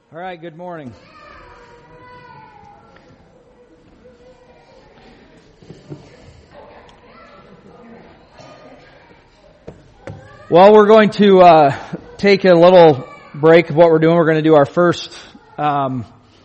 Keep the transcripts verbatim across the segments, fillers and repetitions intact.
All right, good morning. Well, we're going to uh, take a little break of what we're doing. We're going to do our first um,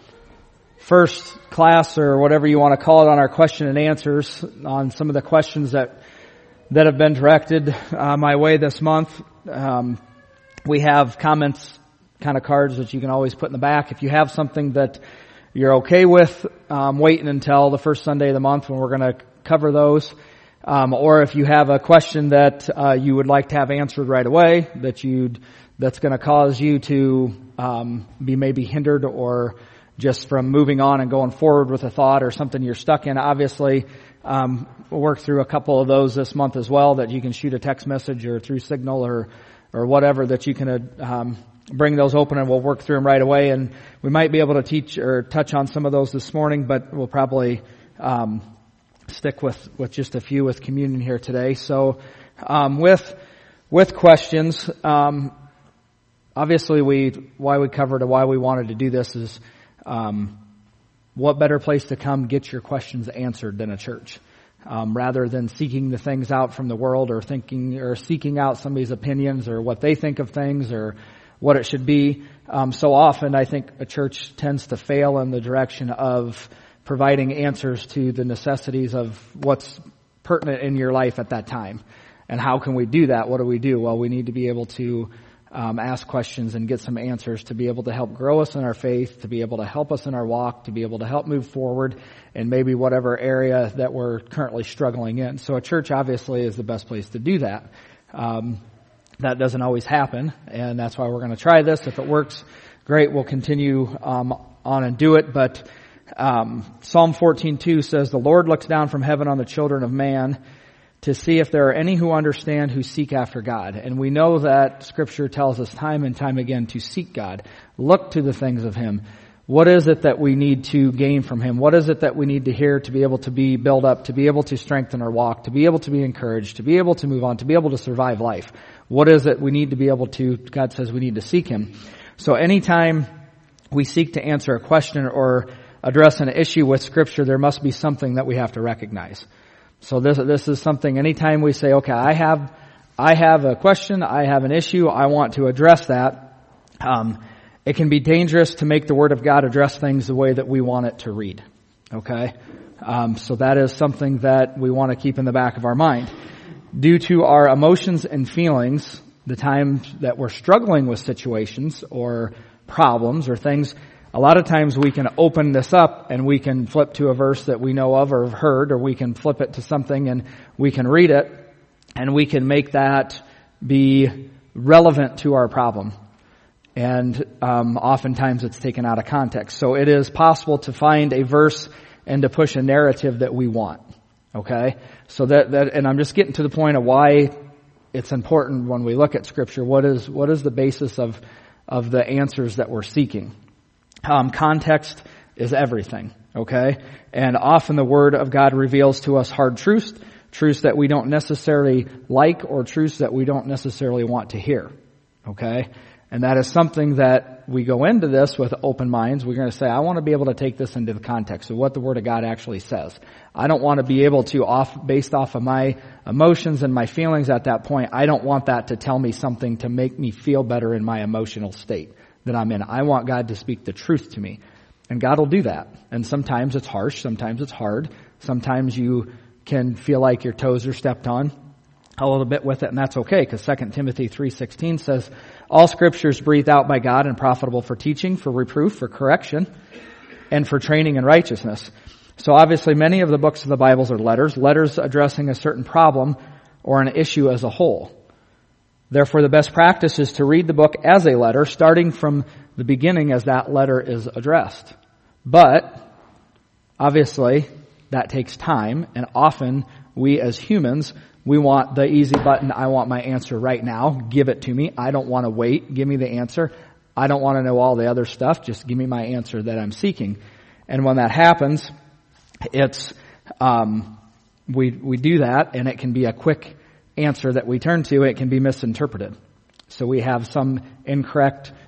first class, or whatever you want to call it, on our question and answers on some of the questions that that have been directed uh, my way this month. Um, we have comments kind of cards that you can always put in the back. If you have something that you're okay with um, waiting until the first Sunday of the month when we're going to cover those, um, or if you have a question that uh, you would like to have answered right away, that you'd that's going to cause you to um, be maybe hindered or just from moving on and going forward with a thought, or something you're stuck in, obviously um, we'll work through a couple of those this month as well, that you can shoot a text message or through Signal or or whatever, that you can um, bring those open, and we'll work through them right away. And we might be able to teach or touch on some of those this morning, but we'll probably um, stick with, with just a few with communion here today. So um, with with questions, um, obviously we why we covered or why we wanted to do this is um, what better place to come get your questions answered than a church. Um, rather than seeking the things out from the world, or thinking or seeking out somebody's opinions or what they think of things or what it should be. Um, so often I think a church tends to fail in the direction of providing answers to the necessities of what's pertinent in your life at that time. And how can we do that? What do we do? Well, we need to be able to um, ask questions and get some answers to be able to help grow us in our faith, to be able to help us in our walk, to be able to help move forward in maybe whatever area that we're currently struggling in. So a church obviously is the best place to do that. Um, that doesn't always happen, and that's why we're going to try this. If it works, great, we'll continue um, on and do it. But um, Psalm fourteen two says, "The Lord looks down from heaven on the children of man to see if there are any who understand, who seek after God." And we know that Scripture tells us time and time again to seek God, look to the things of Him. What is it that we need to gain from Him? What is it that we need to hear to be able to be built up, to be able to strengthen our walk, to be able to be encouraged, to be able to move on, to be able to survive life? What is it we need to be able to, God says we need to seek Him. So anytime we seek to answer a question or address an issue with Scripture, there must be something that we have to recognize. So this this is something, anytime we say, okay, I have I have a question, I have an issue, I want to address that, um, it can be dangerous to make the Word of God address things the way that we want it to read. Okay? Um, so that is something that we want to keep in the back of our mind. Due to our emotions and feelings, the times that we're struggling with situations or problems or things, a lot of times we can open this up and we can flip to a verse that we know of or have heard, or we can flip it to something and we can read it, and we can make that be relevant to our problem. And um, oftentimes it's taken out of context. So it is possible to find a verse and to push a narrative that we want. Okay? So that, that, and I'm just getting to the point of why it's important when we look at Scripture. What is, what is the basis of, of the answers that we're seeking? Um, context is everything. Okay? And often the Word of God reveals to us hard truths, truths that we don't necessarily like, or truths that we don't necessarily want to hear. Okay? And that is something that we go into this with open minds. We're going to say, I want to be able to take this into the context of what the Word of God actually says. I don't want to be able to, off based off of my emotions and my feelings at that point, I don't want that to tell me something to make me feel better in my emotional state that I'm in. I want God to speak the truth to me. And God will do that. And sometimes it's harsh. Sometimes it's hard. Sometimes you can feel like your toes are stepped on a little bit with it, and that's okay, because Second Timothy three sixteen says, "All Scripture is breathed out by God and profitable for teaching, for reproof, for correction, and for training in righteousness." So obviously many of the books of the Bible are letters, letters addressing a certain problem or an issue as a whole. Therefore, the best practice is to read the book as a letter, starting from the beginning as that letter is addressed. But obviously that takes time, and often we as humans, we want the easy button. I want my answer right now. Give it to me. I don't want to wait. Give me the answer. I don't want to know all the other stuff. Just give me my answer that I'm seeking. And when that happens, it's um, we we do that, and it can be a quick answer that we turn to. It can be misinterpreted. So we have some incorrect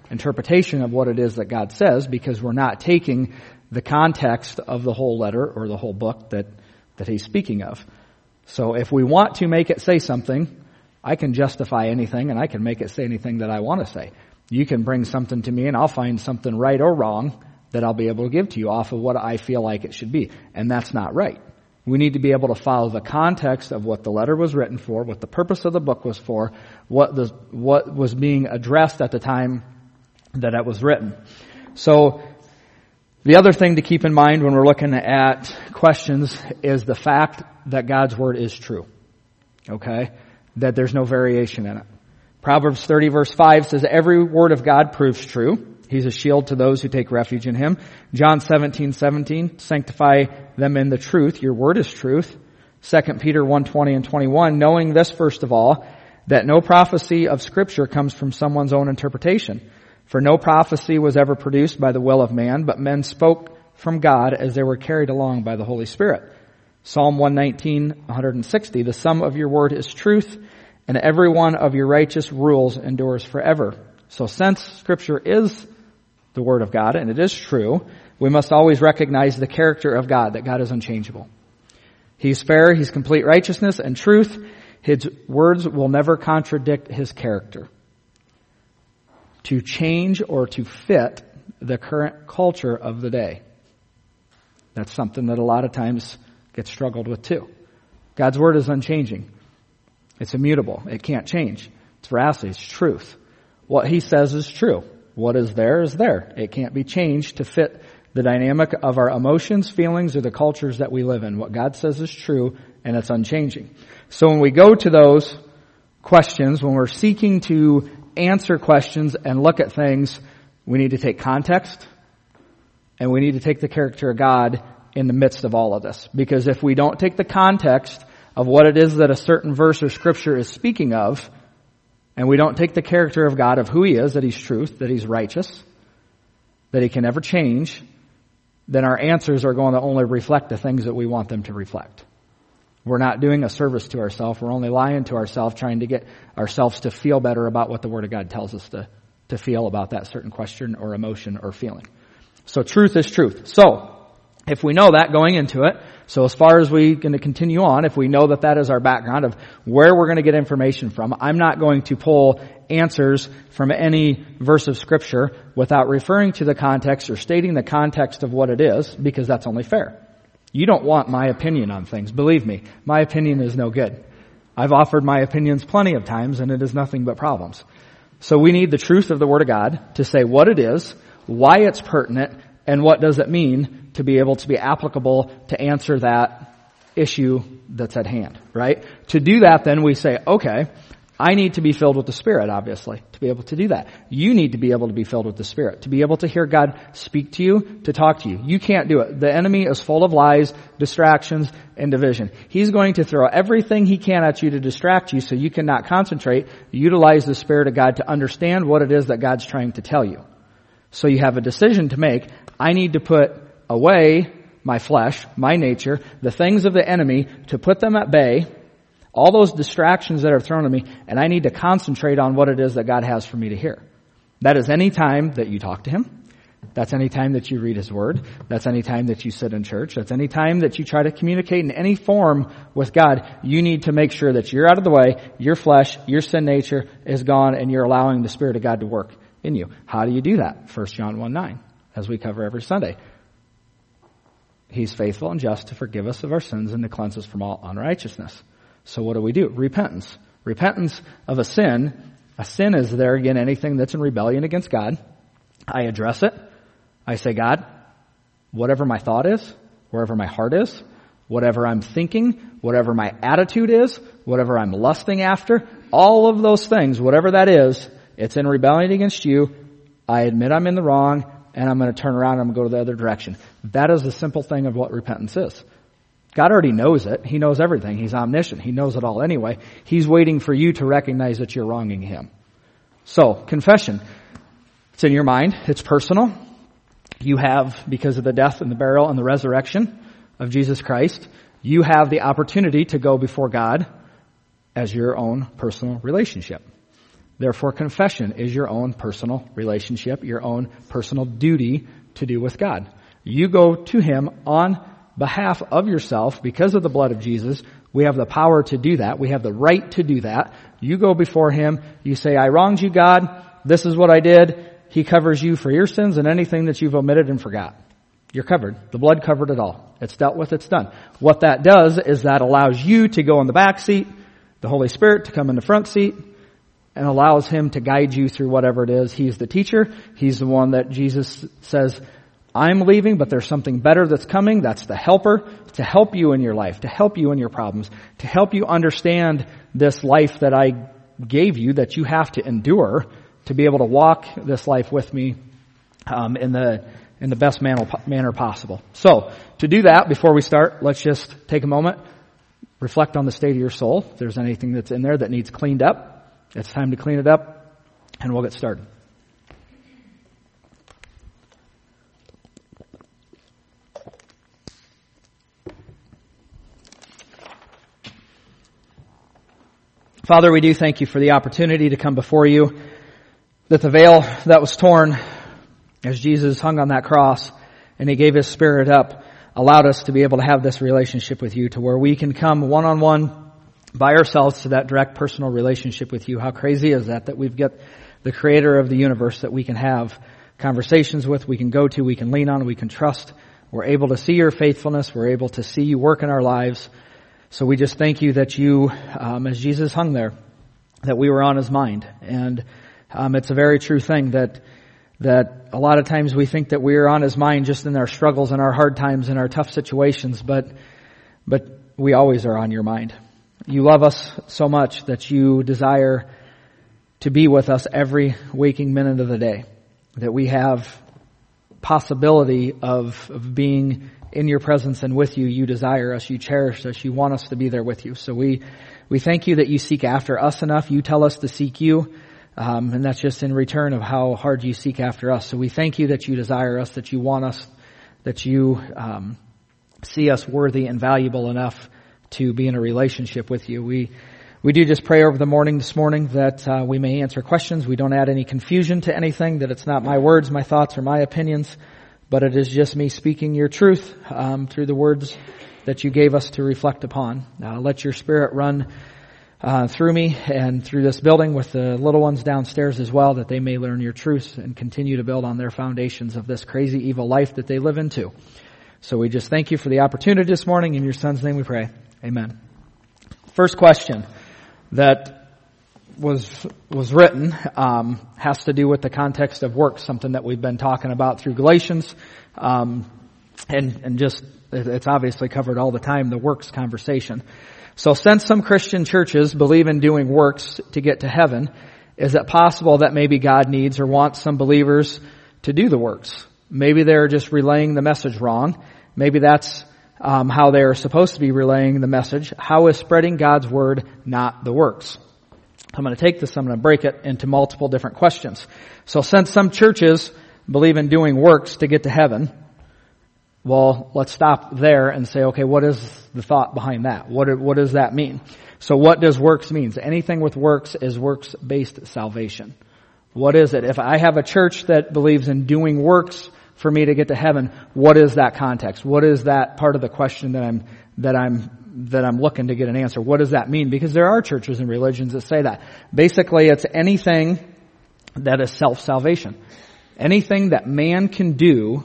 interpretation of what it is that God says, because we're not taking the context of the whole letter or the whole book that, that he's speaking of. So if we want to make it say something, I can justify anything and I can make it say anything that I want to say. You can bring something to me and I'll find something right or wrong that I'll be able to give to you off of what I feel like it should be. And that's not right. We need to be able to follow the context of what the letter was written for, what the purpose of the book was for, what the, what was being addressed at the time that it was written. So the other thing to keep in mind when we're looking at questions is the fact that God's word is true. Okay? That there's no variation in it. Proverbs thirty verse five says, every word of God proves true. He's a shield to those who take refuge in him. John seventeen seventeen, sanctify them in the truth. Your word is truth. Second Peter one twenty and twenty-one, knowing this first of all, that no prophecy of Scripture comes from someone's own interpretation. For no prophecy was ever produced by the will of man, but men spoke from God as they were carried along by the Holy Spirit. Psalm one nineteen, one sixty, the sum of your word is truth, and every one of your righteous rules endures forever. So since Scripture is the Word of God, and it is true, we must always recognize the character of God, that God is unchangeable. He's fair, He's complete righteousness and truth. His words will never contradict His character. To change or to fit the current culture of the day. That's something that a lot of times gets struggled with too. God's Word is unchanging. It's immutable. It can't change. It's veracity. It's truth. What He says is true. What is there is there. It can't be changed to fit the dynamic of our emotions, feelings, or the cultures that we live in. What God says is true, and it's unchanging. So when we go to those questions, when we're seeking to answer questions and look at things, we need to take context, and we need to take the character of God in the midst of all of this. Because if we don't take the context of what it is that a certain verse or scripture is speaking of, and we don't take the character of God, of who He is, that He's truth, that He's righteous, that He can never change, then our answers are going to only reflect the things that we want them to reflect. We're not doing a service to ourselves. We're only lying to ourselves, trying to get ourselves to feel better about what the Word of God tells us to, to feel about that certain question or emotion or feeling. So truth is truth. So, if we know that going into it, so as far as we're going to continue on, if we know that that is our background of where we're going to get information from, I'm not going to pull answers from any verse of Scripture without referring to the context or stating the context of what it is, because that's only fair. You don't want my opinion on things. Believe me, my opinion is no good. I've offered my opinions plenty of times, and it is nothing but problems. So we need the truth of the Word of God to say what it is, why it's pertinent, and what does it mean to be able to be applicable to answer that issue that's at hand, right? To do that, then we say, okay, I need to be filled with the Spirit, obviously, to be able to do that. You need to be able to be filled with the Spirit, to be able to hear God speak to you, to talk to you. You can't do it. The enemy is full of lies, distractions, and division. He's going to throw everything he can at you to distract you so you cannot concentrate. Utilize the Spirit of God to understand what it is that God's trying to tell you. So you have a decision to make. I need to put away my flesh, my nature, the things of the enemy, to put them at bay, all those distractions that are thrown at me, and I need to concentrate on what it is that God has for me to hear. That is any time that you talk to Him. That's any time that you read His Word. That's any time that you sit in church. That's any time that you try to communicate in any form with God. You need to make sure that you're out of the way, your flesh, your sin nature is gone, and you're allowing the Spirit of God to work in you. How do you do that? First John one nine, as we cover every Sunday. He's faithful and just to forgive us of our sins and to cleanse us from all unrighteousness. So what do we do? Repentance. Repentance of a sin. A sin is there, again, anything that's in rebellion against God. I address it. I say, God, whatever my thought is, wherever my heart is, whatever I'm thinking, whatever my attitude is, whatever I'm lusting after, all of those things, whatever that is, it's in rebellion against you. I admit I'm in the wrong, and I'm going to turn around and I'm going to go the other direction. That is the simple thing of what repentance is. God already knows it. He knows everything. He's omniscient. He knows it all anyway. He's waiting for you to recognize that you're wronging Him. So, confession. It's in your mind. It's personal. You have, because of the death and the burial and the resurrection of Jesus Christ, you have the opportunity to go before God as your own personal relationship. Therefore, confession is your own personal relationship, your own personal duty to do with God. You go to Him on behalf of yourself because of the blood of Jesus. We have the power to do that. We have the right to do that. You go before Him. You say, I wronged you, God. This is what I did. He covers you for your sins and anything that you've omitted and forgot. You're covered. The blood covered it all. It's dealt with. It's done. What that does is that allows you to go in the back seat, the Holy Spirit to come in the front seat, and allows Him to guide you through whatever it is. He's the teacher. He's the one that Jesus says, I'm leaving, but there's something better that's coming. That's the helper to help you in your life, to help you in your problems, to help you understand this life that I gave you that you have to endure to be able to walk this life with me um, in the in the best manner, manner possible. So, to do that, before we start, let's just take a moment, reflect on the state of your soul. If there's anything that's in there that needs cleaned up, it's time to clean it up, and we'll get started. Father, we do thank you for the opportunity to come before you, that the veil that was torn as Jesus hung on that cross and He gave His Spirit up allowed us to be able to have this relationship with you to where we can come one-on-one by ourselves to that direct personal relationship with you. How crazy is that, that we've got the Creator of the universe that we can have conversations with, we can go to, we can lean on, we can trust. We're able to see your faithfulness. We're able to see you work in our lives. So we just thank you that you, um, as Jesus hung there, that we were on His mind. And um, it's a very true thing that that a lot of times we think that we're on His mind just in our struggles and our hard times and our tough situations, but but we always are on your mind. You love us so much that you desire to be with us every waking minute of the day, that we have possibility of, of being in your presence and with you. You desire us, you cherish us, you want us to be there with you. So we we thank you that you seek after us enough. You tell us to seek you. Um, and that's just in return of how hard you seek after us. So we thank you that you desire us, that you want us, that you um, see us worthy and valuable enough to be in a relationship with you. We we do just pray over the morning this morning that uh, we may answer questions. We don't add any confusion to anything, that it's not my words, my thoughts, or my opinions, but it is just me speaking your truth um, through the words that you gave us to reflect upon. Uh, let your Spirit run Uh, through me and through this building with the little ones downstairs as well, that they may learn your truths and continue to build on their foundations of this crazy evil life that they live into. So we just thank you for the opportunity this morning. In your Son's name we pray. Amen. First question that was was written um, has to do with the context of works, something that we've been talking about through Galatians, um, and and just it's obviously covered all the time, the works conversation. So since some Christian churches believe in doing works to get to heaven, is it possible that maybe God needs or wants some believers to do the works? Maybe they're just relaying the message wrong. Maybe that's um, how they're supposed to be relaying the message. How is spreading God's word not the works? I'm going to take this, I'm going to break it into multiple different questions. So since some churches believe in doing works to get to heaven, well, let's stop there and say, okay, what is the thought behind that? What what does that mean? So what does works mean? Anything with works is works-based salvation. What is it? If I have a church that believes in doing works for me to get to heaven, what is that context? What is that part of the question that I'm that I'm that I'm looking to get an answer? What does that mean? Because there are churches and religions that say that. Basically, it's anything that is self-salvation. Anything that man can do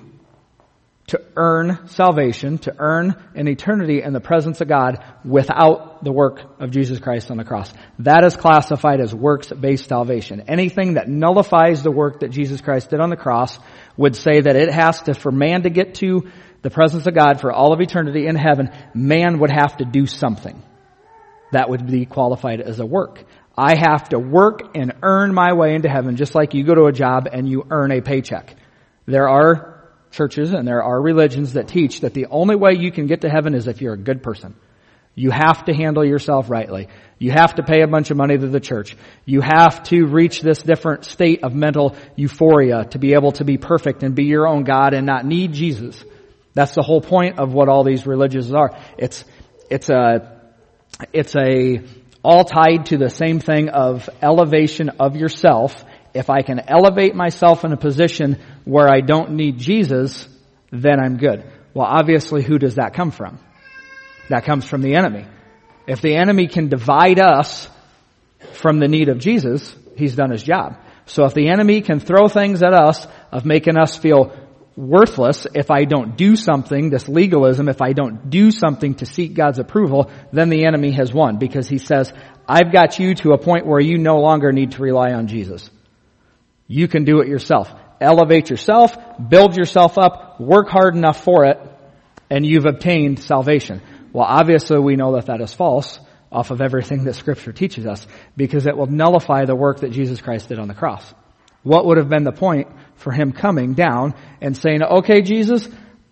to earn salvation, to earn an eternity in the presence of God without the work of Jesus Christ on the cross. That is classified as works-based salvation. Anything that nullifies the work that Jesus Christ did on the cross would say that it has to, for man to get to the presence of God for all of eternity in heaven, man would have to do something. That would be qualified as a work. I have to work and earn my way into heaven, just like you go to a job and you earn a paycheck. There are churches and there are religions that teach that the only way you can get to heaven is if you're a good person. You have to handle yourself rightly. You have to pay a bunch of money to the church. You have to reach this different state of mental euphoria to be able to be perfect and be your own God and not need Jesus. That's the whole point of what all these religions are. It's, it's a, it's a all tied to the same thing of elevation of yourself. If I can elevate myself in a position where I don't need Jesus, then I'm good. Well, obviously, who does that come from? That comes from the enemy. If the enemy can divide us from the need of Jesus, he's done his job. So if the enemy can throw things at us of making us feel worthless if I don't do something, this legalism, if I don't do something to seek God's approval, then the enemy has won, because he says, I've got you to a point where you no longer need to rely on Jesus. You can do it yourself. Elevate yourself, build yourself up, work hard enough for it, and you've obtained salvation. Well, obviously we know that that is false off of everything that Scripture teaches us, because it will nullify the work that Jesus Christ did on the cross. What would have been the point for him coming down and saying, okay, Jesus,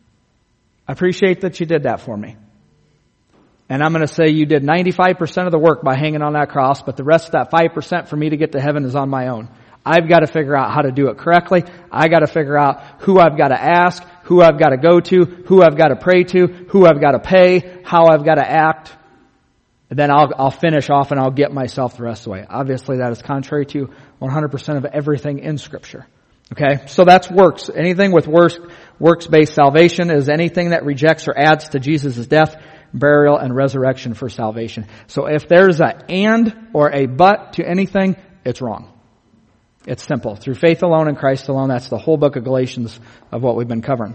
I appreciate that you did that for me. And I'm going to say you did ninety-five percent of the work by hanging on that cross, but the rest of that five percent for me to get to heaven is on my own. I've got to figure out how to do it correctly. I got to figure out who I've got to ask, who I've got to go to, who I've got to pray to, who I've got to pay, how I've got to act. And then I'll, I'll finish off and I'll get myself the rest of the way. Obviously that is contrary to one hundred percent of everything in Scripture. Okay? So that's works. Anything with works, works-based salvation is anything that rejects or adds to Jesus' death, burial, and resurrection for salvation. So if there's a and or a but to anything, it's wrong. It's simple. Through faith alone in Christ alone. That's the whole book of Galatians of what we've been covering.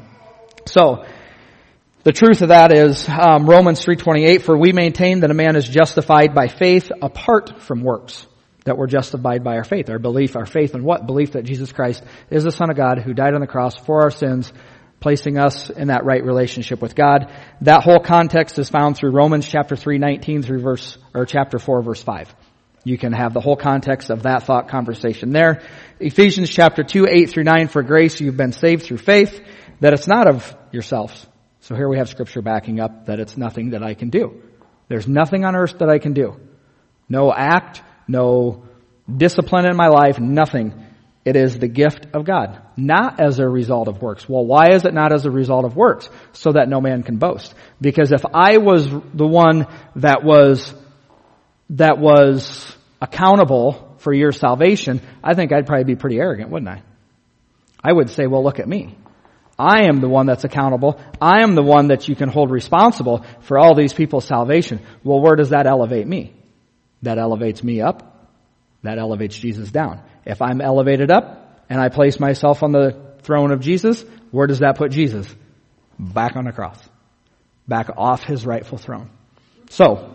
So, the truth of that is um, Romans three twenty-eight, for we maintain that a man is justified by faith apart from works. That we're justified by our faith. Our belief, our faith in what? Belief that Jesus Christ is the Son of God who died on the cross for our sins, placing us in that right relationship with God. That whole context is found through Romans chapter three nineteen through verse, or chapter four verse five. You can have the whole context of that thought conversation there. Ephesians chapter two, eight through nine, for grace you've been saved through faith, that it's not of yourselves. So here we have Scripture backing up that it's nothing that I can do. There's nothing on earth that I can do. No act, no discipline in my life, nothing. It is the gift of God, not as a result of works. Well, why is it not as a result of works? So that no man can boast. Because if I was the one that was that was accountable for your salvation, I think I'd probably be pretty arrogant, wouldn't I? I would say, well, look at me. I am the one that's accountable. I am the one that you can hold responsible for all these people's salvation. Well, where does that elevate me? That elevates me up. That elevates Jesus down. If I'm elevated up and I place myself on the throne of Jesus, where does that put Jesus? Back on the cross. Back off his rightful throne. So,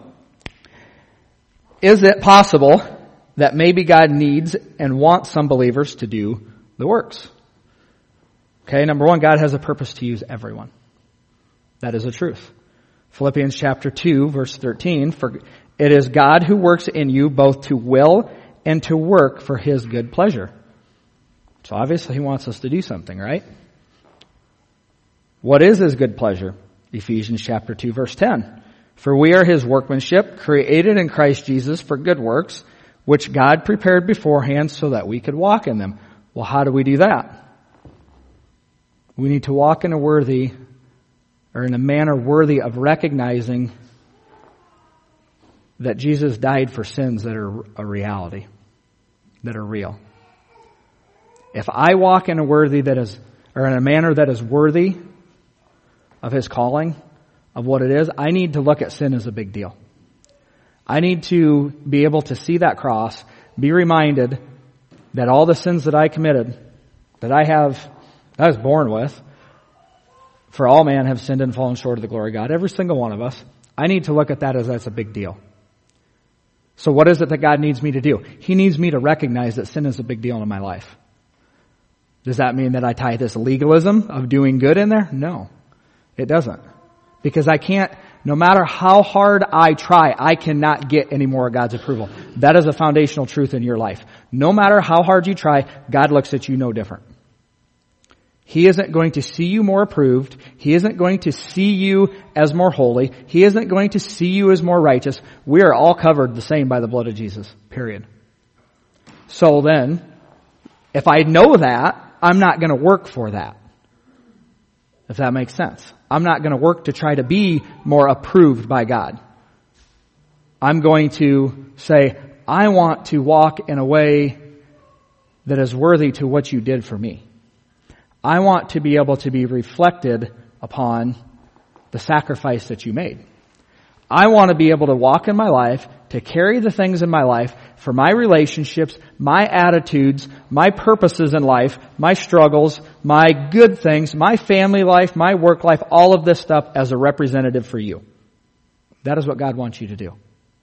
is it possible that maybe God needs and wants some believers to do the works? Okay, number one, God has a purpose to use everyone. That is the truth. Philippians chapter two, verse thirteen, for it is God who works in you both to will and to work for his good pleasure. So obviously he wants us to do something, right? What is his good pleasure? Ephesians chapter two, verse ten. For we are his workmanship, created in Christ Jesus for good works, which God prepared beforehand so that we could walk in them. Well, how do we do that? We need to walk in a worthy, or in a manner worthy of recognizing that Jesus died for sins that are a reality, that are real. If I walk in a worthy that is, or in a manner that is worthy of his calling, of what it is, I need to look at sin as a big deal. I need to be able to see that cross, be reminded that all the sins that I committed, that I have, that I was born with, for all man have sinned and fallen short of the glory of God, every single one of us, I need to look at that as that's a big deal. So what is it that God needs me to do? He needs me to recognize that sin is a big deal in my life. Does that mean that I tie this legalism of doing good in there? No, it doesn't. Because I can't, no matter how hard I try, I cannot get any more of God's approval. That is a foundational truth in your life. No matter how hard you try, God looks at you no different. He isn't going to see you more approved. He isn't going to see you as more holy. He isn't going to see you as more righteous. We are all covered the same by the blood of Jesus, period. So then, if I know that, I'm not going to work for that. If that makes sense. I'm not going to work to try to be more approved by God. I'm going to say, I want to walk in a way that is worthy to what you did for me. I want to be able to be reflected upon the sacrifice that you made. I want to be able to walk in my life, to carry the things in my life for my relationships, my attitudes, my purposes in life, my struggles, my good things, my family life, my work life, all of this stuff as a representative for you. That is what God wants you to do.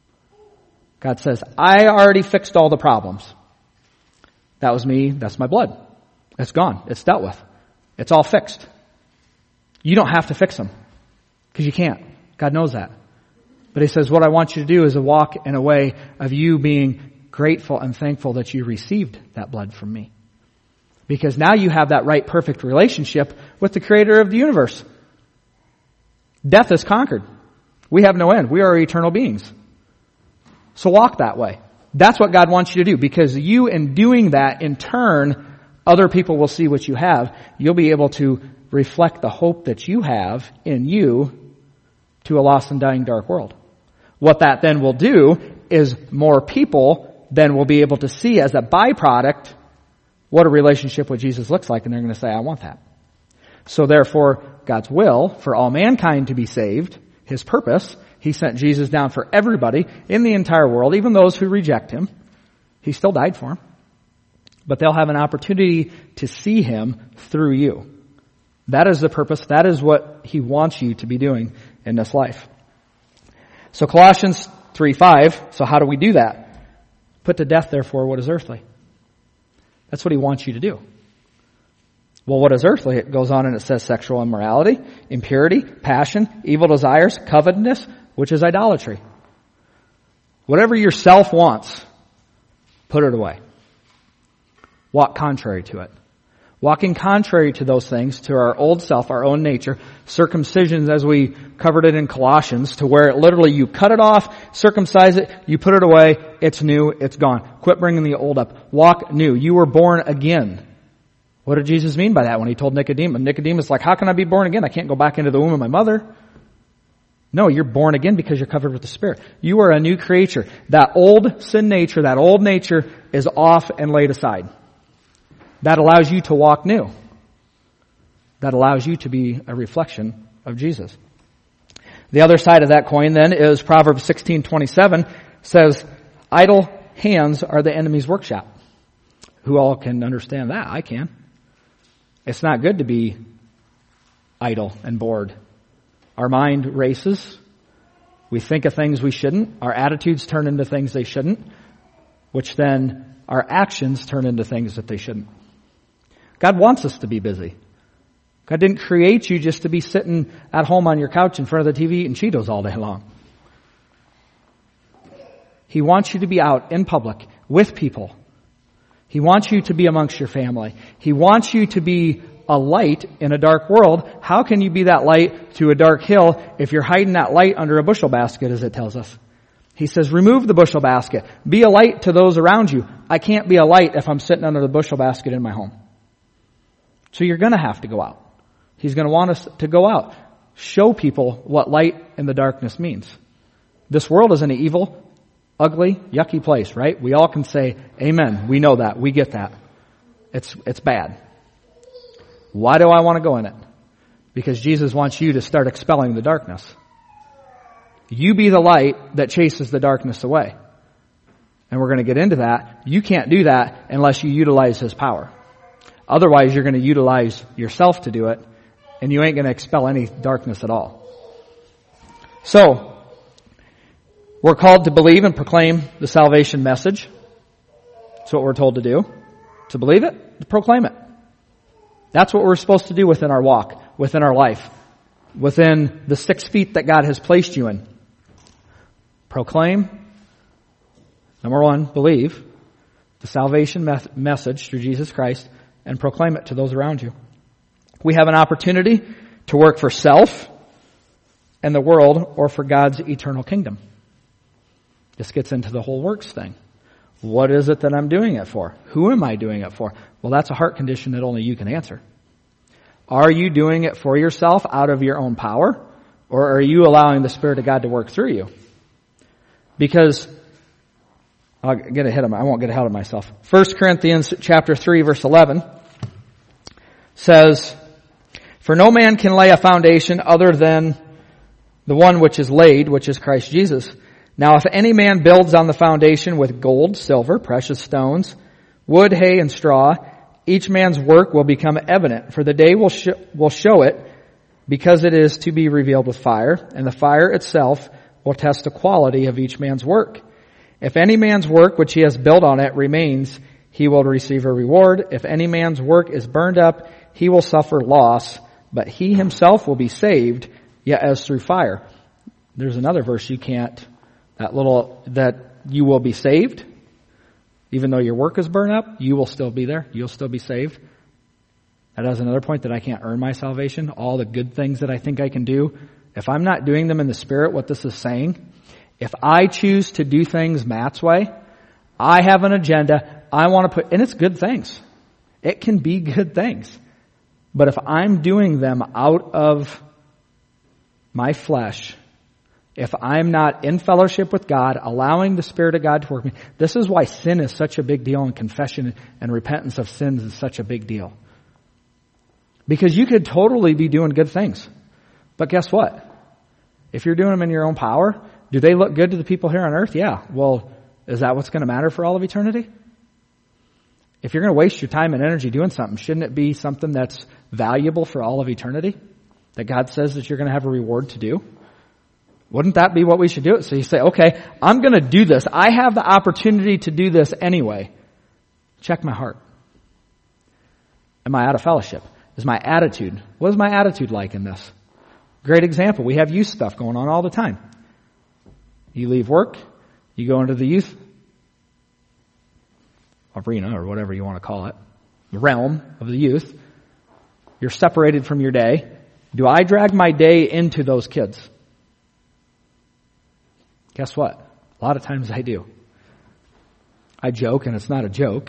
God says, I already fixed all the problems. That was me. That's my blood. It's gone. It's dealt with. It's all fixed. You don't have to fix them because you can't. God knows that. But he says, what I want you to do is to walk in a way of you being grateful and thankful that you received that blood from me. Because now you have that right, perfect relationship with the creator of the universe. Death is conquered. We have no end. We are eternal beings. So walk that way. That's what God wants you to do, because you, in doing that, in turn, other people will see what you have. You'll be able to reflect the hope that you have in you to a lost and dying dark world. What that then will do is more people then will be able to see as a byproduct what a relationship with Jesus looks like, and they're going to say, I want that. So therefore, God's will for all mankind to be saved, his purpose, he sent Jesus down for everybody in the entire world, even those who reject him. He still died for them. But they'll have an opportunity to see him through you. That is the purpose. That is what he wants you to be doing in this life. So Colossians three five, so how do we do that? Put to death, therefore, what is earthly. That's what he wants you to do. Well, what is earthly? It goes on and it says sexual immorality, impurity, passion, evil desires, covetousness, which is idolatry. Whatever your self wants, put it away. Walk contrary to it. Walking contrary to those things, to our old self, our own nature, circumcision, as we covered it in Colossians, to where it literally you cut it off, circumcise it, you put it away, it's new, it's gone. Quit bringing the old up. Walk new. You were born again. What did Jesus mean by that when he told Nicodemus? Nicodemus like, how can I be born again? I can't go back into the womb of my mother. No, you're born again because you're covered with the Spirit. You are a new creature. That old sin nature, that old nature is off and laid aside. That allows you to walk new. That allows you to be a reflection of Jesus. The other side of that coin then is Proverbs sixteen twenty-seven says, idle hands are the enemy's workshop. Who all can understand that? I can. It's not good to be idle and bored. Our mind races. We think of things we shouldn't. Our attitudes turn into things they shouldn't, which then our actions turn into things that they shouldn't. God wants us to be busy. God didn't create you just to be sitting at home on your couch in front of the T V eating Cheetos all day long. He wants you to be out in public with people. He wants you to be amongst your family. He wants you to be a light in a dark world. How can you be that light to a dark hill if you're hiding that light under a bushel basket, as it tells us? He says, remove the bushel basket. Be a light to those around you. I can't be a light if I'm sitting under the bushel basket in my home. So you're going to have to go out. He's going to want us to go out. Show people what light in the darkness means. This world is an evil, ugly, yucky place, right? We all can say, amen. We know that. We get that. It's, it's bad. Why do I want to go in it? Because Jesus wants you to start expelling the darkness. You be the light that chases the darkness away. And we're going to get into that. You can't do that unless you utilize his power. Otherwise, you're going to utilize yourself to do it, and you ain't going to expel any darkness at all. So, we're called to believe and proclaim the salvation message. That's what we're told to do. To believe it, to proclaim it. That's what we're supposed to do within our walk, within our life, within the six feet that God has placed you in. Proclaim. Number one, believe the salvation me- message through Jesus Christ and proclaim it to those around you. We have an opportunity to work for self and the world or for God's eternal kingdom. This gets into the whole works thing. What is it that I'm doing it for? Who am I doing it for? Well, that's a heart condition that only you can answer. Are you doing it for yourself out of your own power? Or are you allowing the Spirit of God to work through you? Because I'll get ahead of my, I won't get ahead of myself. First Corinthians chapter three verse eleven says, "For no man can lay a foundation other than the one which is laid, which is Christ Jesus. Now if any man builds on the foundation with gold, silver, precious stones, wood, hay, and straw, each man's work will become evident, for the day will sh- will show it, because it is to be revealed with fire, and the fire itself will test the quality of each man's work. If any man's work which he has built on it remains, he will receive a reward. If any man's work is burned up, he will suffer loss, but he himself will be saved, yet as through fire." There's another verse you can't, that little, that you will be saved. Even though your work is burned up, you will still be there. You'll still be saved. That has another point, that I can't earn my salvation. All the good things that I think I can do, if I'm not doing them in the Spirit, what this is saying, if I choose to do things Matt's way, I have an agenda, I want to put, and it's good things. It can be good things. But if I'm doing them out of my flesh, if I'm not in fellowship with God, allowing the Spirit of God to work me, this is why sin is such a big deal, and confession and repentance of sins is such a big deal. Because you could totally be doing good things. But guess what? If you're doing them in your own power, do they look good to the people here on earth? Yeah. Well, is that what's going to matter for all of eternity? If you're going to waste your time and energy doing something, shouldn't it be something that's valuable for all of eternity? That God says that you're going to have a reward to do? Wouldn't that be what we should do? So you say, okay, I'm going to do this. I have the opportunity to do this anyway. Check my heart. Am I out of fellowship? Is my attitude, what is my attitude like in this? Great example. We have youth stuff going on all the time. You leave work, you go into the youth arena, or whatever you want to call it, the realm of the youth. You're separated from your day. Do I drag my day into those kids? Guess what? A lot of times I do. I joke, and it's not a joke,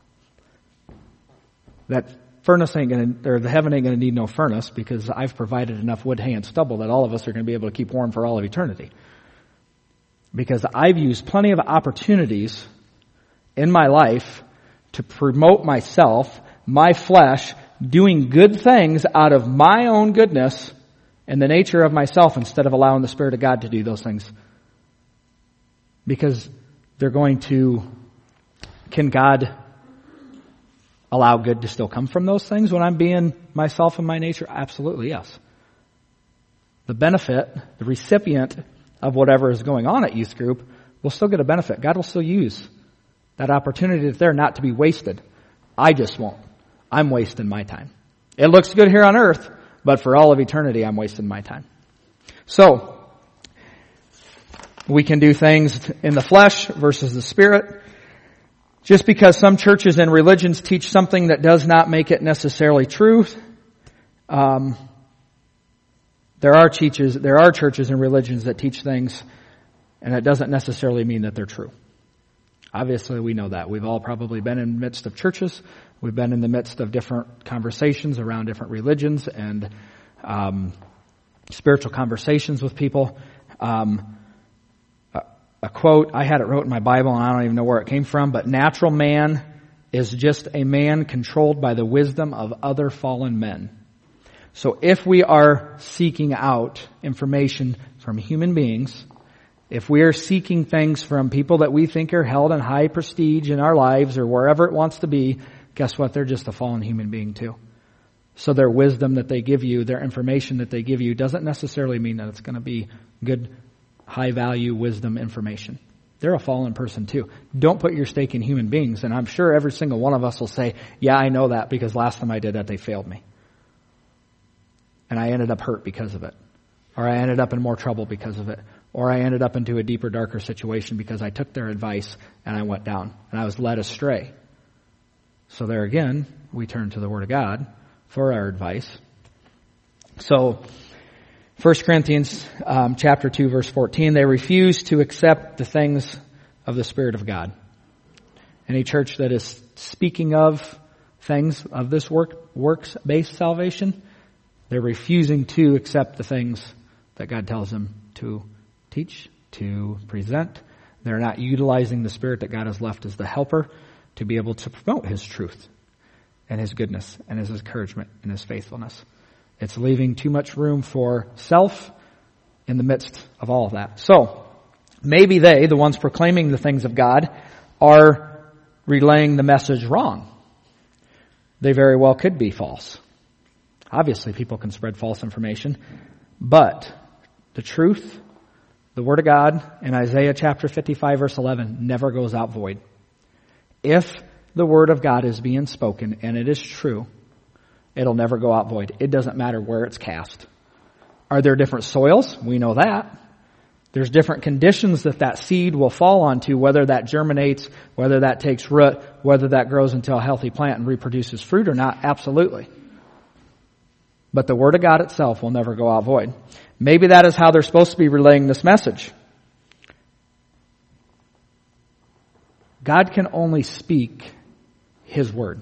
that furnace ain't going to, or the heaven ain't going to need no furnace, because I've provided enough wood, hay, and stubble that all of us are going to be able to keep warm for all of eternity. Because I've used plenty of opportunities in my life to promote myself, my flesh, doing good things out of my own goodness and the nature of myself, instead of allowing the Spirit of God to do those things. Because they're going to, can God allow good to still come from those things when I'm being myself and my nature? Absolutely, yes. The benefit, the recipient of whatever is going on at youth group will still get a benefit. God will still use that opportunity that's there not to be wasted. I just won't. I'm wasting my time. It looks good here on earth, but for all of eternity, I'm wasting my time. So, we can do things in the flesh versus the Spirit. Just because some churches and religions teach something that does not make it necessarily truth, um, there are teachers, there are churches and religions that teach things, and it doesn't necessarily mean that they're true. Obviously, we know that. We've all probably been in the midst of churches. We've been in the midst of different conversations around different religions and um, spiritual conversations with people. Um, A quote, I had it wrote in my Bible and I don't even know where it came from, but natural man is just a man controlled by the wisdom of other fallen men. So if we are seeking out information from human beings, if we are seeking things from people that we think are held in high prestige in our lives or wherever it wants to be, guess what? They're just a fallen human being too. So their wisdom that they give you, their information that they give you, doesn't necessarily mean that it's going to be good, high-value wisdom information. They're a fallen person too. Don't put your stake in human beings, and I'm sure every single one of us will say, yeah, I know that because last time I did that, they failed me. And I ended up hurt because of it. Or I ended up in more trouble because of it. Or I ended up into a deeper, darker situation because I took their advice and I went down. And I was led astray. So there again, we turn to the Word of God for our advice. So, First Corinthians um, chapter two, verse fourteen, they refuse to accept the things of the Spirit of God. Any church that is speaking of things of this work works-based salvation, they're refusing to accept the things that God tells them to teach, to present, They're not utilizing the Spirit that God has left as the helper to be able to promote His truth and His goodness and His encouragement and His faithfulness. It's leaving too much room for self in the midst of all of that. So, maybe they, the ones proclaiming the things of God, are relaying the message wrong. They very well could be false. Obviously, people can spread false information, but the truth, the Word of God in Isaiah chapter fifty-five verse eleven never goes out void. If the Word of God is being spoken and it is true, it'll never go out void. It doesn't matter where it's cast. Are there different soils? We know that. There's different conditions that that seed will fall onto, whether that germinates, whether that takes root, whether that grows into a healthy plant and reproduces fruit or not. Absolutely. But the Word of God itself will never go out void. Maybe that is how they're supposed to be relaying this message. God can only speak His Word.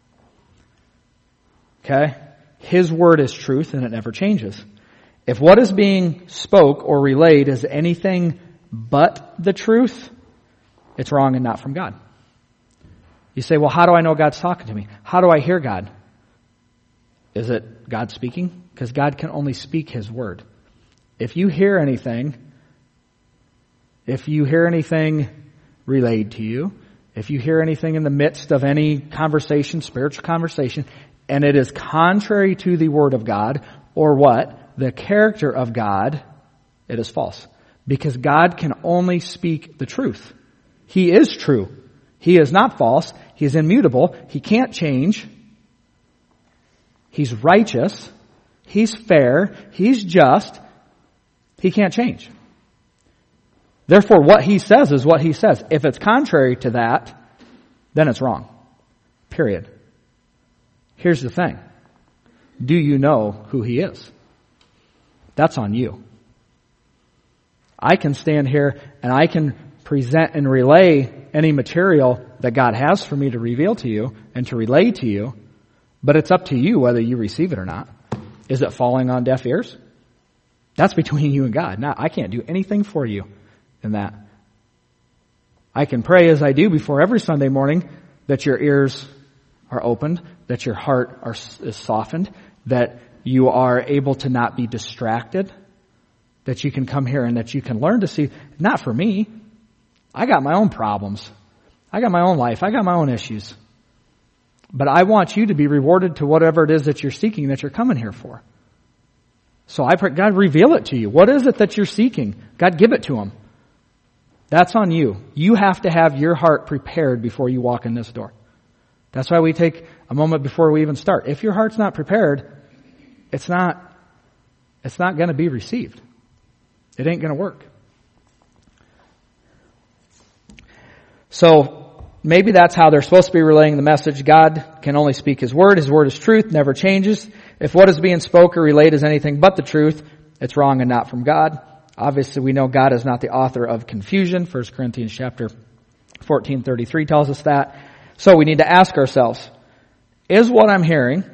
Okay? His Word is truth and it never changes. If what is being spoke or relayed is anything but the truth, it's wrong and not from God. You say, well, how do I know God's talking to me? How do I hear God? Is it God speaking? Because God can only speak His Word. If you hear anything, if you hear anything relayed to you, if you hear anything in the midst of any conversation, spiritual conversation, and it is contrary to the Word of God, or what? The character of God, it is false. Because God can only speak the truth. He is true. He is not false. He is immutable. He can't change. He's righteous. He's fair. He's just. He can't change. Therefore, what He says is what He says. If it's contrary to that, then it's wrong. Period. Here's the thing. Do you know who He is? That's on you. I can stand here and I can present and relay any material that God has for me to reveal to you and to relay to you, but it's up to you whether you receive it or not. Is it falling on deaf ears? That's between you and God. Now, I can't do anything for you in that. I can pray as I do before every Sunday morning that your ears are opened, that your heart are, is softened, that you are able to not be distracted, that you can come here and that you can learn to see, not for me. I got my own problems. I got my own life. I got my own issues. But I want you to be rewarded to whatever it is that you're seeking, that you're coming here for. So I pray, God, reveal it to you. What is it that you're seeking? God, give it to Him. That's on you. You have to have your heart prepared before you walk in this door. That's why we take a moment before we even start. If your heart's not prepared, it's not, it's not going to be received. It ain't going to work. So maybe that's how they're supposed to be relaying the message. God can only speak His Word. His Word is truth, never changes. If what is being spoken or relayed is anything but the truth, it's wrong and not from God. Obviously, we know God is not the author of confusion. First Corinthians chapter fourteen thirty-three tells us that. So we need to ask ourselves, is what I'm hearing,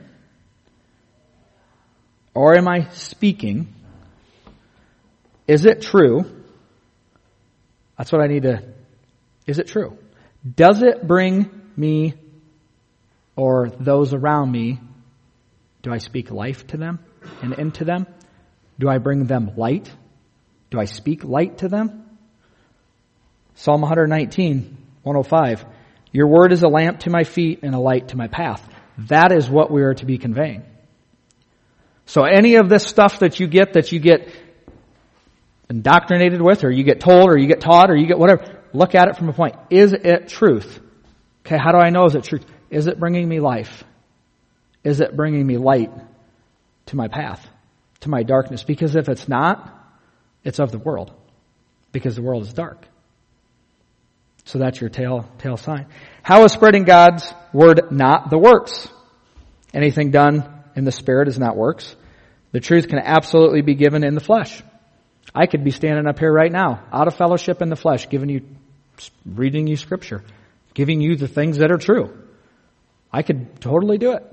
or am I speaking, is it true? That's what I need to, is it true? Does it bring me or those around me, do I speak life to them and into them? Do I bring them light? Do I speak light to them? Psalm one nineteen, one oh five. Your word is a lamp to my feet and a light to my path. That is what we are to be conveying. So any of this stuff that you get, that you get indoctrinated with, or you get told, or you get taught, or you get whatever, look at it from a point. Is it truth? Okay, how do I know is it truth? Is it bringing me life? Is it bringing me light to my path, to my darkness? Because if it's not, it's of the world. Because the world is dark. So that's your tail, tail sign. How is spreading God's word not the works? Anything done in the Spirit is not works. The truth can absolutely be given in the flesh. I could be standing up here right now, out of fellowship in the flesh, giving you, reading you Scripture, giving you the things that are true. I could totally do it.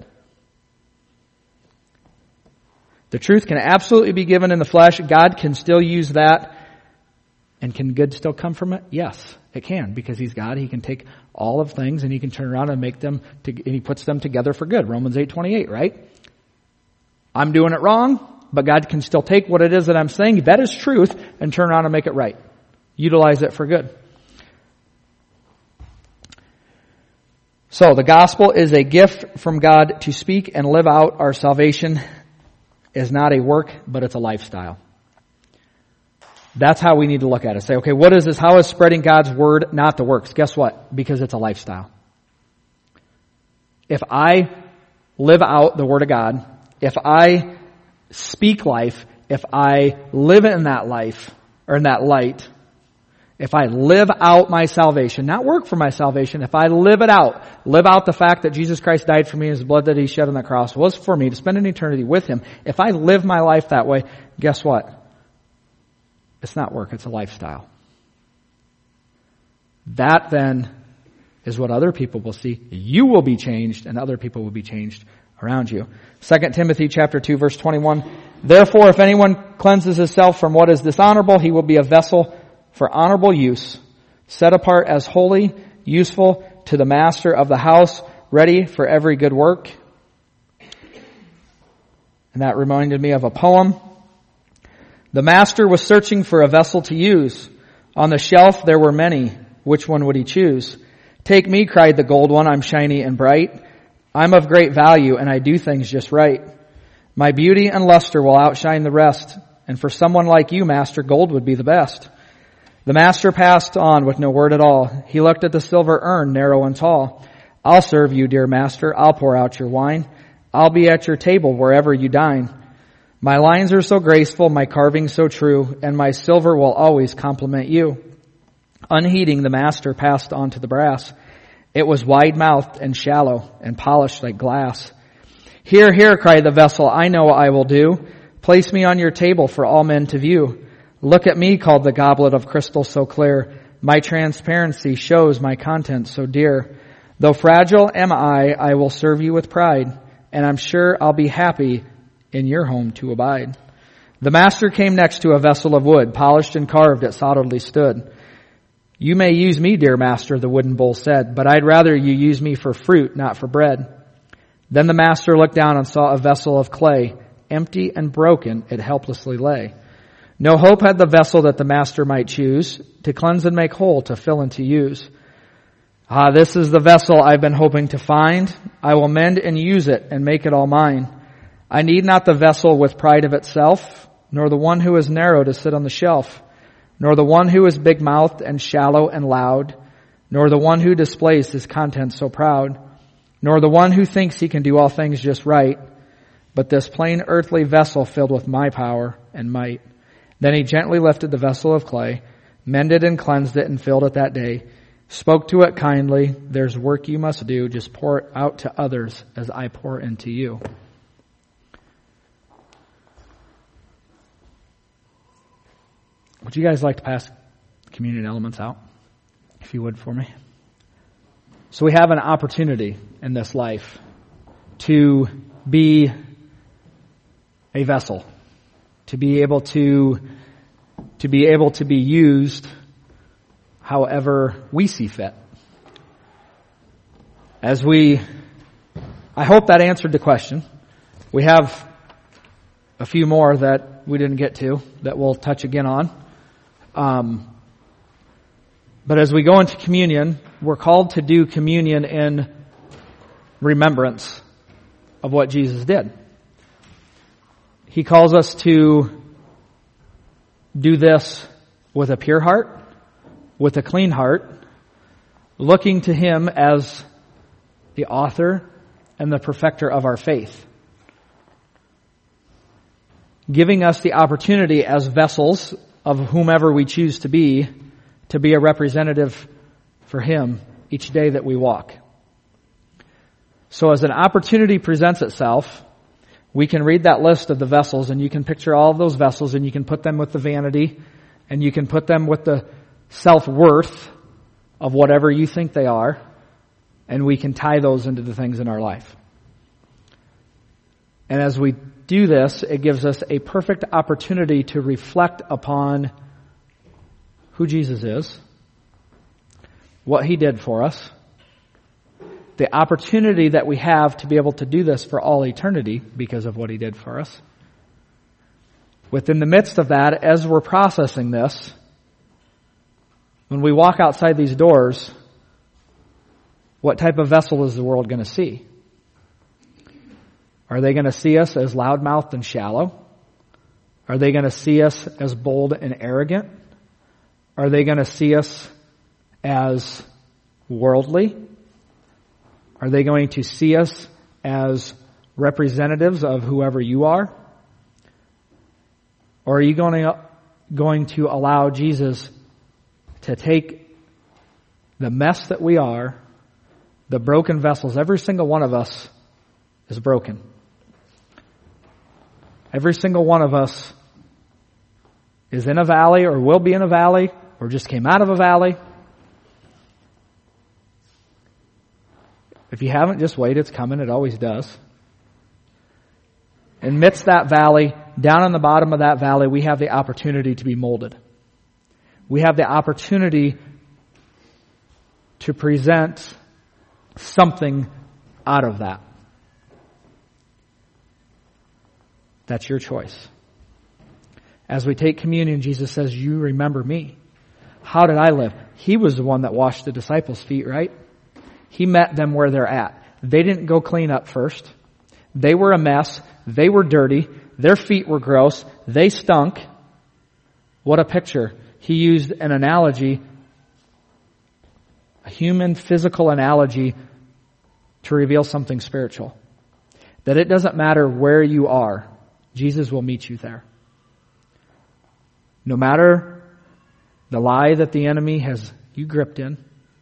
The truth can absolutely be given in the flesh. God can still use that And can good still come from it? Yes, it can, because he's God. He can take all of things and he can turn around and make them, to, and he puts them together for good. Romans eight twenty-eight, right? I'm doing it wrong, but God can still take what it is that I'm saying, that is truth, and turn around and make it right. Utilize it for good. So the gospel is a gift from God to speak and live out. Our salvation is not a work, but it's a lifestyle. That's how we need to look at it. Say, okay, what is this? How is spreading God's word not the works? Guess what? Because it's a lifestyle. If I live out the word of God, if I speak life, if I live in that life, or in that light, if I live out my salvation, not work for my salvation, if I live it out, live out the fact that Jesus Christ died for me, his blood that he shed on the cross was for me to spend an eternity with him. If I live my life that way, guess what? It's not work, it's a lifestyle. That then is what other people will see. You will be changed and other people will be changed around you. Second Timothy chapter two verse twenty-one. Therefore, if anyone cleanses himself from what is dishonorable, he will be a vessel for honorable use, set apart as holy, useful to the master of the house, ready for every good work. And that reminded me of a poem. The master was searching for a vessel to use. On the shelf there were many. Which one would he choose? Take me, cried the gold one. I'm shiny and bright. I'm of great value and I do things just right. My beauty and luster will outshine the rest. And for someone like you, master, gold would be the best. The master passed on with no word at all. He looked at the silver urn, narrow and tall. I'll serve you, dear master. I'll pour out your wine. I'll be at your table wherever you dine. My lines are so graceful, my carving so true, and my silver will always compliment you. Unheeding, the master passed on to the brass. It was wide-mouthed and shallow and polished like glass. Here, here, cried the vessel, I know what I will do. Place me on your table for all men to view. Look at me, called the goblet of crystal so clear. My transparency shows my contents so dear. Though fragile am I, I will serve you with pride, and I'm sure I'll be happy in your home to abide. The master came next to a vessel of wood, polished and carved, it solidly stood. You may use me, dear master, the wooden bowl said, but I'd rather you use me for fruit, not for bread. Then the master looked down and saw a vessel of clay, empty and broken, it helplessly lay. No hope had the vessel that the master might choose, to cleanse and make whole, to fill and to use. Ah, this is the vessel I've been hoping to find. I will mend and use it and make it all mine. I need not the vessel with pride of itself, nor the one who is narrow to sit on the shelf, nor the one who is big-mouthed and shallow and loud, nor the one who displays his contents so proud, nor the one who thinks he can do all things just right, but this plain earthly vessel filled with my power and might. Then he gently lifted the vessel of clay, mended and cleansed it and filled it that day, spoke to it kindly, there's work you must do, just pour it out to others as I pour into you. Would you guys like to pass communion elements out, if you would, for me? So we have an opportunity in this life to be a vessel, to be able to, to be able to be used however we see fit. As we, I hope that answered the question. We have a few more that we didn't get to that we'll touch again on. Um, but as we go into communion, we're called to do communion in remembrance of what Jesus did. He calls us to do this with a pure heart, with a clean heart, looking to Him as the author and the perfecter of our faith, giving us the opportunity as vessels of whomever we choose to be, to be a representative for Him each day that we walk. So as an opportunity presents itself, we can read that list of the vessels, and you can picture all of those vessels, and you can put them with the vanity, and you can put them with the self-worth of whatever you think they are, and we can tie those into the things in our life. And as we do this, it gives us a perfect opportunity to reflect upon who Jesus is, what he did for us, the opportunity that we have to be able to do this for all eternity because of what he did for us. Within the midst of that, as we're processing this, when we walk outside these doors, what type of vessel is the world going to see? Are they going to see us as loudmouthed and shallow? Are they going to see us as bold and arrogant? Are they going to see us as worldly? Are they going to see us as representatives of whoever you are? Or are you going to, going to allow Jesus to take the mess that we are, the broken vessels? Every single one of us is broken. Every single one of us is in a valley or will be in a valley or just came out of a valley. If you haven't, just wait. It's coming. It always does. Amidst that valley, down on the bottom of that valley, we have the opportunity to be molded. We have the opportunity to present something out of that. That's your choice. As we take communion, Jesus says, you remember me. How did I live? He was the one that washed the disciples' feet, right? He met them where they're at. They didn't go clean up first. They were a mess. They were dirty. Their feet were gross. They stunk. What a picture. He used an analogy, a human physical analogy, to reveal something spiritual. That it doesn't matter where you are, Jesus will meet you there. No matter the lie that the enemy has you gripped in,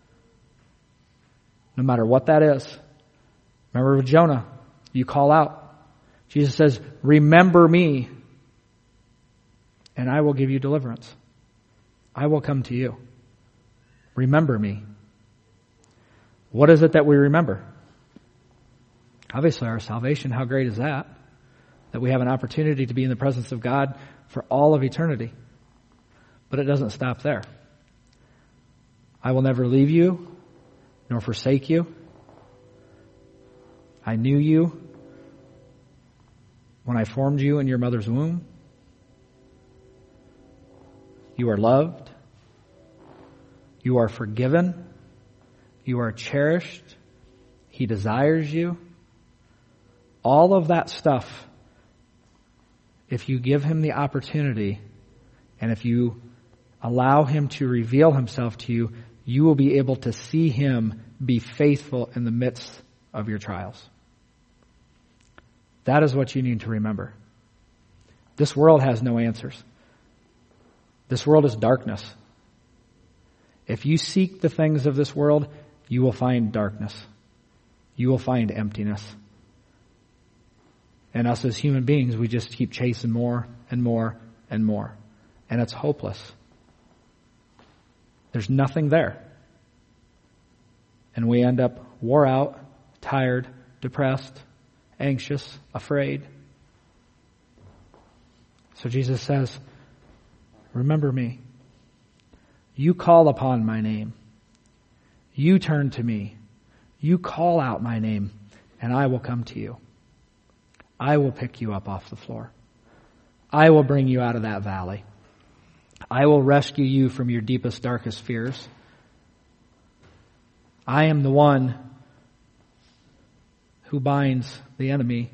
no matter what that is. Remember with Jonah, you call out. Jesus says, remember me, and I will give you deliverance. I will come to you. Remember me. What is it that we remember? Obviously our salvation. How great is that? That we have an opportunity to be in the presence of God for all of eternity. But it doesn't stop there. I will never leave you nor forsake you. I knew you when I formed you in your mother's womb. You are loved. You are forgiven. You are cherished. He desires you. All of that stuff, if you give him the opportunity and if you allow him to reveal himself to you, you will be able to see him be faithful in the midst of your trials. That is what you need to remember. This world has no answers. This world is darkness. If you seek the things of this world, you will find darkness. You will find emptiness. And us as human beings, we just keep chasing more and more and more. And it's hopeless. There's nothing there. And we end up wore out, tired, depressed, anxious, afraid. So Jesus says, remember me. You call upon my name. You turn to me. You call out my name, and I will come to you. I will pick you up off the floor. I will bring you out of that valley. I will rescue you from your deepest, darkest fears. I am the one who binds the enemy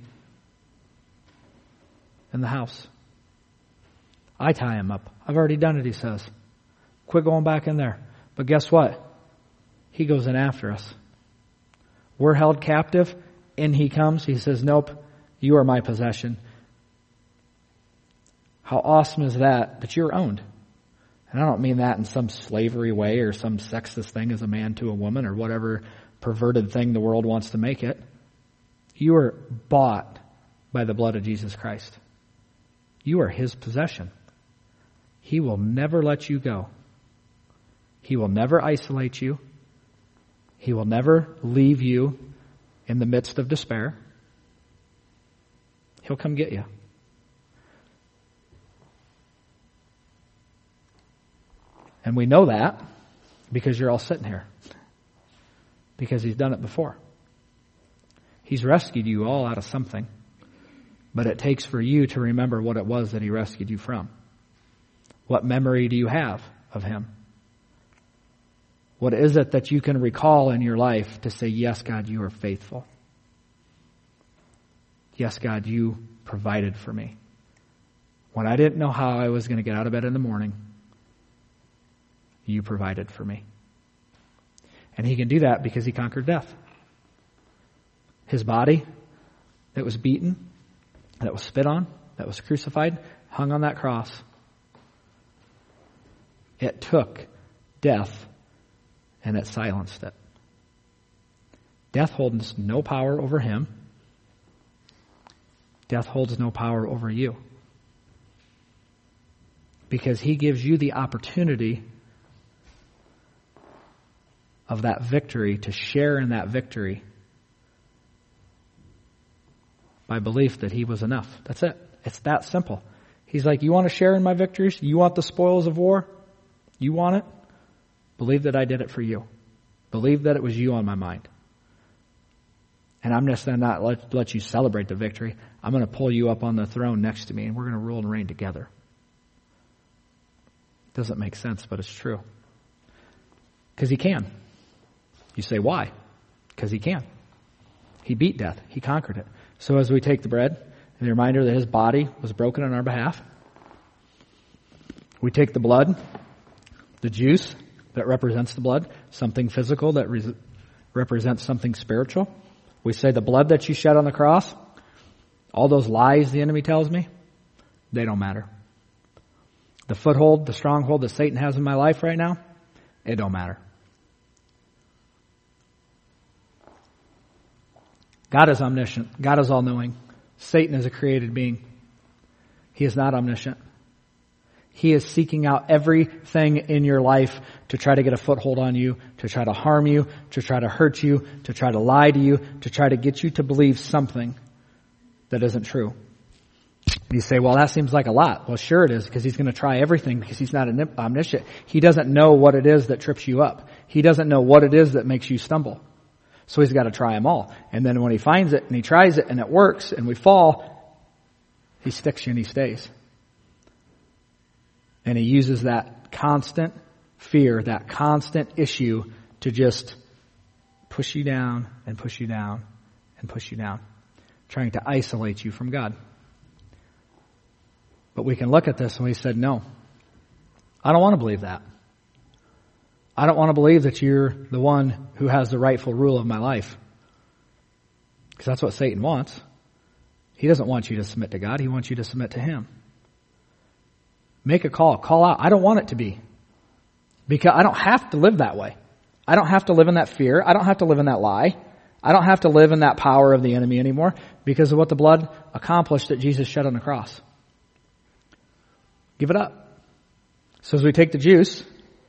in the house. I tie him up. I've already done it, he says. Quit going back in there. But guess what? He goes in after us. We're held captive. In he comes. He says, nope, you are my possession. How awesome is that, that you're owned? And I don't mean that in some slavery way or some sexist thing as a man to a woman or whatever perverted thing the world wants to make it. You are bought by the blood of Jesus Christ. You are his possession. He will never let you go. He will never isolate you. He will never leave you in the midst of despair. He'll come get you. And we know that because you're all sitting here. Because he's done it before. He's rescued you all out of something. But it takes for you to remember what it was that he rescued you from. What memory do you have of him? What is it that you can recall in your life to say, yes, God, you are faithful. Yes, God, you provided for me. When I didn't know how I was going to get out of bed in the morning, you provided for me. And he can do that because he conquered death. His body that was beaten, that was spit on, that was crucified, hung on that cross. It took death and it silenced it. Death holds no power over him. Death holds no power over you. Because he gives you the opportunity of that victory to share in that victory by belief that he was enough. That's it. It's that simple. He's like, you want to share in my victories? You want the spoils of war? You want it? Believe that I did it for you. Believe that it was you on my mind. And I'm just going to not let, let you celebrate the victory. I'm going to pull you up on the throne next to me and we're going to rule and reign together. Doesn't make sense, but it's true. Because he can. You say, why? Because he can. He beat death. He conquered it. So as we take the bread, and the reminder that his body was broken on our behalf, we take the blood, the juice that represents the blood, something physical that re- represents something spiritual. We say the blood that you shed on the cross, all those lies the enemy tells me, they don't matter. The foothold, the stronghold that Satan has in my life right now, it don't matter. God is omniscient. God is all-knowing. Satan is a created being. He is not omniscient. He is seeking out everything in your life to try to get a foothold on you, to try to harm you, to try to hurt you, to try to lie to you, to try to get you to believe something that isn't true. And you say, well, that seems like a lot. Well, sure it is, because he's going to try everything because he's not omniscient. He doesn't know what it is that trips you up. He doesn't know what it is that makes you stumble. So he's got to try them all. And then when he finds it and he tries it and it works and we fall, he sticks you and he stays. And he uses that constant fear, that constant issue to just push you down and push you down and push you down, trying to isolate you from God. But we can look at this and we said, no, I don't want to believe that. I don't want to believe that you're the one who has the rightful rule of my life. Because that's what Satan wants. He doesn't want you to submit to God. He wants you to submit to him. Make a call. Call out. I don't want it to be. Because I don't have to live that way. I don't have to live in that fear. I don't have to live in that lie. I don't have to live in that power of the enemy anymore because of what the blood accomplished that Jesus shed on the cross. Give it up. So as we take the juice,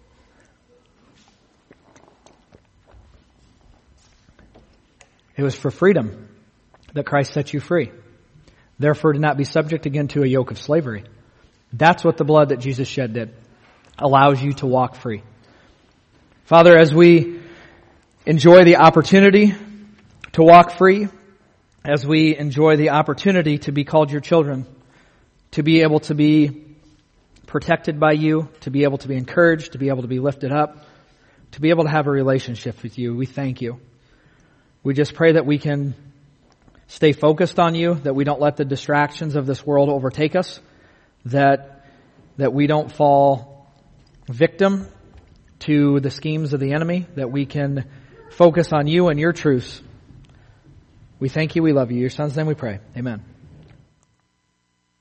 it was for freedom that Christ set you free. Therefore, do not be subject again to a yoke of slavery. That's what the blood that Jesus shed did. Allows you to walk free. Father, as we enjoy the opportunity to walk free, as we enjoy the opportunity to be called your children, to be able to be protected by you, to be able to be encouraged, to be able to be lifted up, to be able to have a relationship with you, we thank you. We just pray that we can stay focused on you, that we don't let the distractions of this world overtake us, that that we don't fall victim to the schemes of the enemy, that we can focus on you and your truths. We thank you, we love you. In your son's name we pray. Amen.